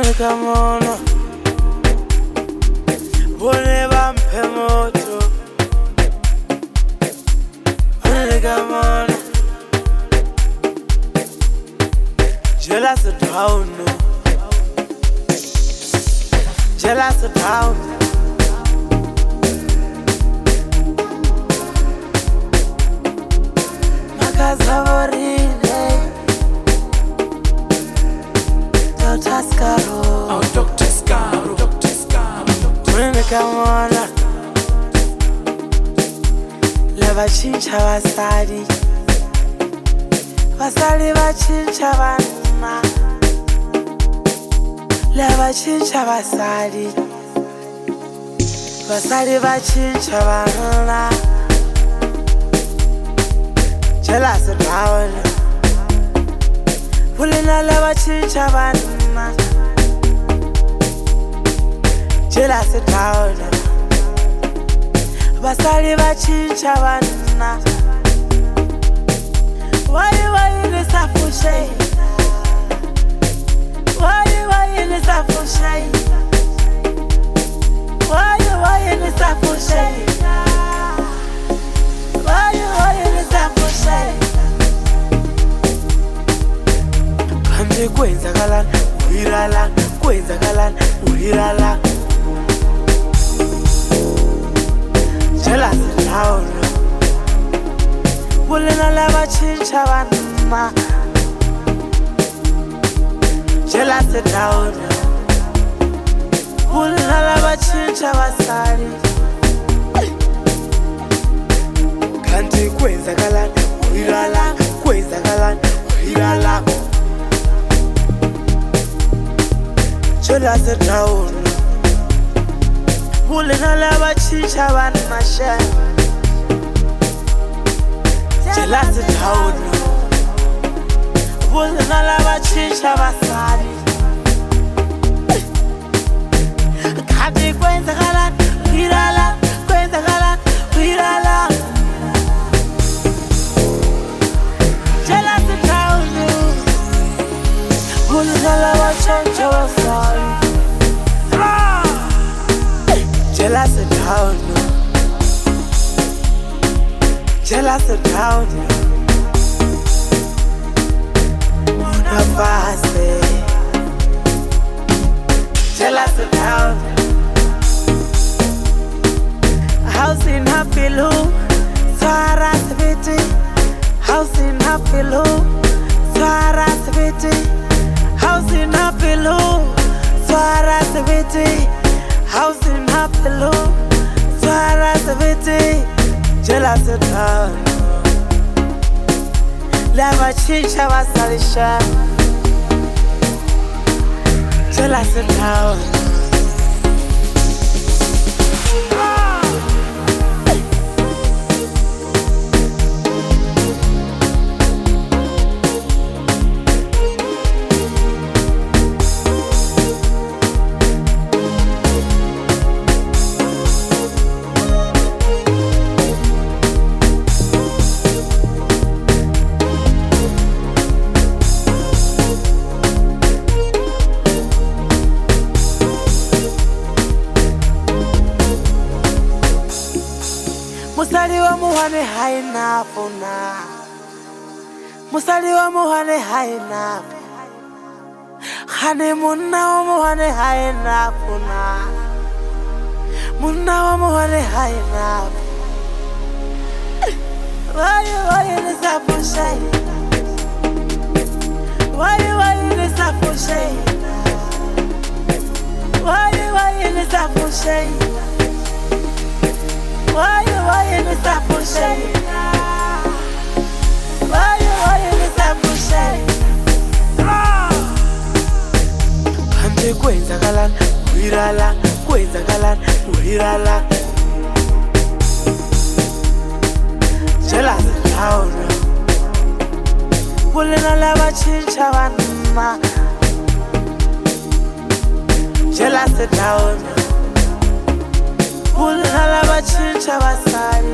Come on, whenever I'm pemoto, come on, jealous of town, jealous of town. Makazavorine, Dr. Scaro. Oh, Dr. Scaro, Dr. Scaro. Come on, lava chincha vasari, vasari vachincha vanna, lava chincha vasari, vasari vachincha vanna, jealous of town, pulling a lava chincha vanna, jealous of town. Vasari vachincha vanna. Why in the safushe? Why in the safushe? Why in the safushe? Why in the safushe? Kambe kwenzakalan, uhirala, kwenzakalan, uhirala. Jealous of town, pulling a lava chincha vanna. Jealous of town, pulling a lava chincha vasari. Kanti kwenzakalan, uhirala, kwenzakalan, uhirala. Jealous of town. Pulling a lava chincha vanna share. Jealous of town. Pulling a lava chincha vasari. Kati kwenzakalan, uhirala, kwenzakalan, uhirala. Jealous of town. Pulling a lava chincha vasari. Jealous of town, jealous of town. Una fase, jealous of town. House in happy loop, Swaras viti. House in happy loop, Swaras viti. House in happy loop, Swaras viti. House in happy loop, Swaras viti. Jealous of town, lava chincha vasalisha. Jealous of town. Musali wa muhane haina pona. Musali wa muhane haina. Khane munna wa muhane haina pona. Munna wa muhane haina. Why in the safushe? Why in the safushe? Why in the safushe? Why in the safushe? Why in the safushe? Kambe kwenzakalan, uhirala, kwenzakalan, uhirala. Jealous of town, pulling a lava chincha vanna. Jealous of town. Pulling a lava chincha vasari.